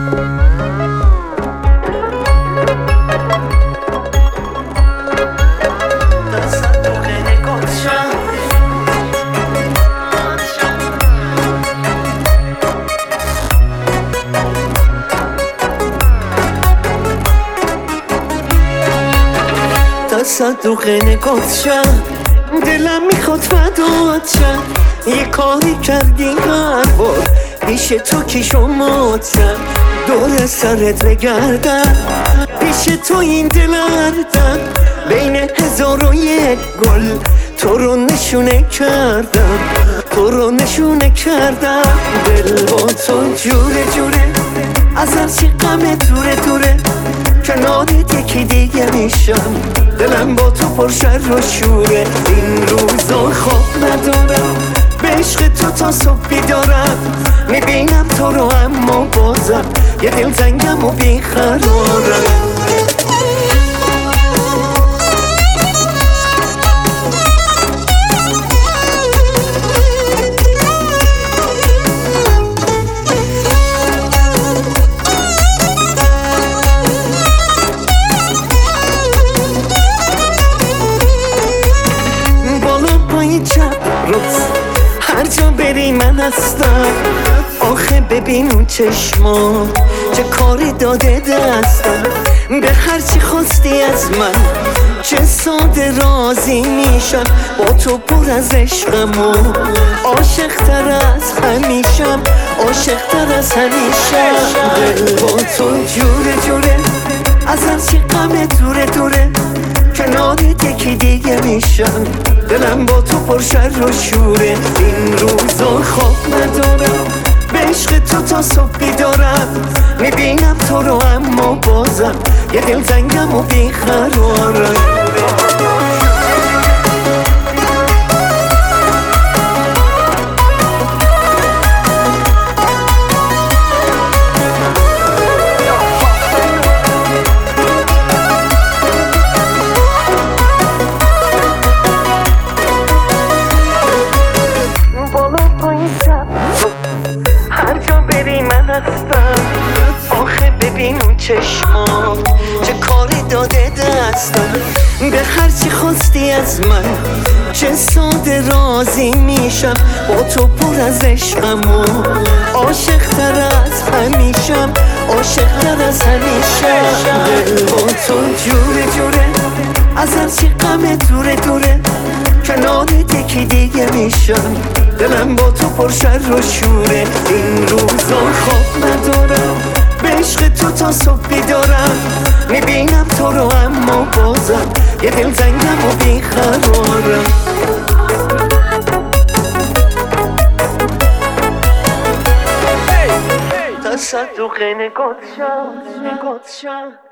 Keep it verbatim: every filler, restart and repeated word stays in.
صندوق نگاتشم دلم میخواد فدات شم، یه کاری کردی هر بار پیش تو که شماتم، دور سرت بگردم پیش تو این دلردم، بین هزار و یک گل تو رو نشونه کردم، تو رو نشونه کردم. دل با تو جوره جوره از هرچی غم دوره دوره، کنارت یکی دیگه میشم، دلم با تو پر شر و شوره. این روزا خواب ندارم، به عشق تو تا صبح بیدارم، میبینم تو رو اما بازم یه دل زنگم و بیقرارم. هر جا بری من هستم، آخه ببین اون چشما چه کاری داده دستم، به هرچی خواستی از من چه ساده راضی میشم، با تو پر از عشقم و عاشق تر از همیشم، عاشق تر از همیشه. دل با تو جوره جوره از هرچی غم دوره دوره، کنارت یکی دیگه میشم، دلم با تو پر شر و شوره. این روزا خواب ندارم، به عشق تو تا صبح بیدارم، میبینم تو رو اما بازم یه دل زنگم و بیقرارم. هر جا بری من هستم، آخه ببین اون چشما چه کاری داده دستم، به هرچی خواستی از من چه ساده راضی میشم، با تو پر از عشقم و عاشق تر از همیشم، عاشق تر از همیشه. دل با تو جوره جوره از هرچی غم دوره دوره، کنارت یکی دیگه میشم، دلم با تو پر شر و شوره. این روزا خواب ندارم، به عشق تو تا صبح بیدارم، میبینم تو رو اما بازم یه دل زنگم و بیقرارم. تصدق نگاتشم نگاتشم